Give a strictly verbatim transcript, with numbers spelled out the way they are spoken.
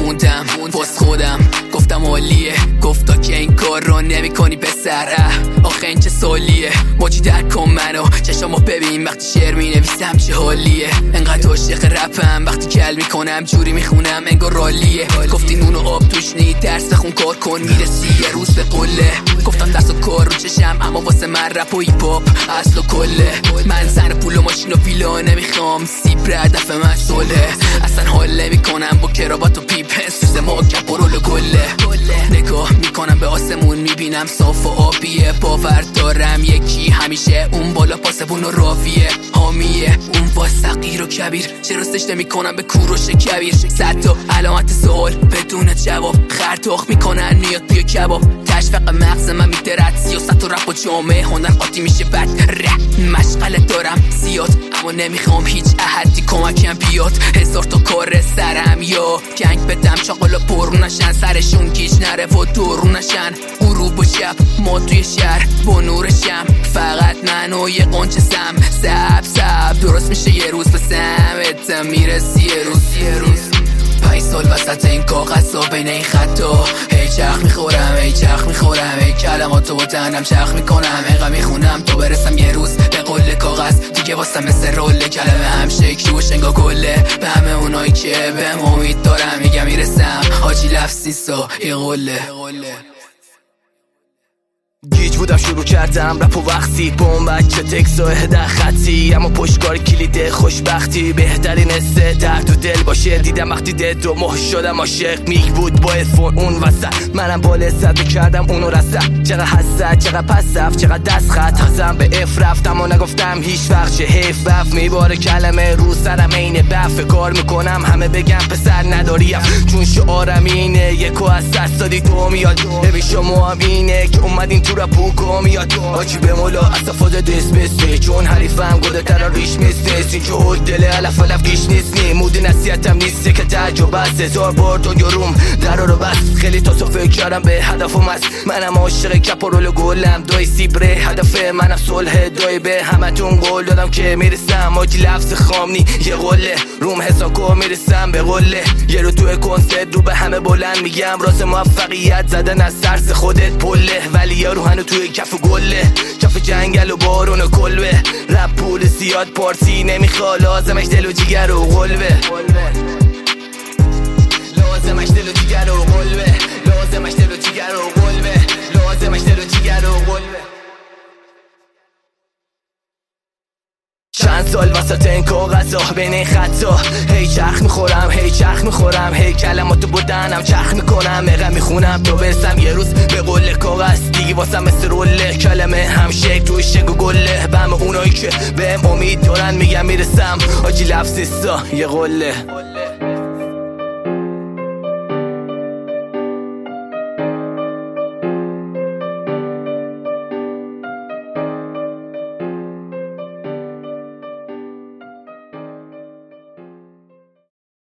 خوندم پست خودم گفتم عالیه، گفتا که این کار رو نمی کنی پسر. آخه این چه سالیه، موجی درک کن منو، چشمو ببین وقتی شعر می نویسم چه حالیه. انقدر عاشق رپم وقتی کل میکنم جوری میخونم انگار رالیه. گفتی نون و آب توش نی، درس بخون کار کن میرسی یه روز به قله. گفتم دست و کار رو چشم، اما واسه من رپ و هیپ هاپ اصل و کله. من زن پول و ماشین و ویلا نمیخوام، سیب هدف من صلحه. اصلا حال نمیکنم با کراوات و پیپ سوز ما کپرول و گله. نگاه میکنم به آسمون میبینم صاف و آبیه، باور دارم یکی همیشه اون بالا پاسبون و راویه. حامیه اون واسقیر و کبیر، چرا سجده میکنم به کوروش کبیر. صد تا علامت سوال بدون جواب، خرطاخ میکنن میاد بیا کباب. تشویق مغز من میدرد، سیاست و رپ و جامعه هنر قاطی میشه بد. ره مشغله دارم زیاد اما نمیخوام هیچ احدی کمکم بیاد. هزار تا کار سرم یا گنگ بدم چاقالا پرون نشن، سرشون گیج نره و دورون نشن. غروب و شب ما توی شهر با نورشم، فقط من و یه قنچه سم. سب سب درست میشه یه روز به سمت میرسی یه روز یه روز. پنج سال وسط این کاغذ ها بین این خطا، هی چرخ میخورم هی چرخ میخورم هی کلماتو با دهنم چرخ میکنم. اینقدر میخونم تا برسم یه روز به قله کاغذ دیگه واسه مثل روله. کلمه هم شکلی و شنگا گله، به همه اونایی که بهم امید دارم میگم میرسم. حاجی لفظ نیستا یه قله. گیج بودم شروع کردم رپ و وقتی با اون بچه تکس و هده خطی، اما پشتکار کلید خوشبختی بهترین حسه درد و دل باشه. دیدم وقتی دد و مح شدم عاشق میگ بود با ادفون اون وسط، منم با لذت کردم اونو رسد. چقدر حسد چقدر پسف چقدر دست خط حسم به اف رفتم و نگفتم هیچ وقت چه حیف بف میباره کلمه رو سرم اینه بف. کار میکنم همه بگم پسر نداری چون شعارم اینه یکو از دست دادی تو میاد. ببین شما هم اینه که اومدین تو رپو کامیاد. آجی به مولا اصفاده دست بسته، چون حریفم گوده ترا ریش میست. این که دل علف علف گیش نیست نی، مود نصیحتم نیسته که تعجب است. هزار بار تو یروم در رو بست، خیلی تا فکر کردم به هدفم است. منم عاشق کپرول گلم دای سیبره، هدف منم صلح دای به همتون قول دادم که میرسم. آجی لفظ خامنی یه قله، روم حساکو میرسم به قله. یه رو توی کنسرت رو به همه بلند میگم راز موفقیت زدن از ترس خودت پله. ولی یارو هنو توی کف گله، کف جنگل و بارون و کلبه. رپ پول زیاد پارتی نمیخوا، لازمش دل و جیگر و قلبه. لازمش دل و جیگر و قلبه، لازمش دل و جیگر و قلبه، لازمش دل و جیگر و قلبه. چند سال وسط این کاغذا بین این خطا، هی چرخ میخورم هی چرخ میخورم هی کلماتو بودنم چرخ میکنم. مقه میخونم تا برسم یه روز به قله کاغذ دیگه واسم مثل روله. کلمه هم شک توی شنگ و گله، به همه اونایی که بهم امید دارن میگم میرسم. آجی لفظ نیستا یه قله.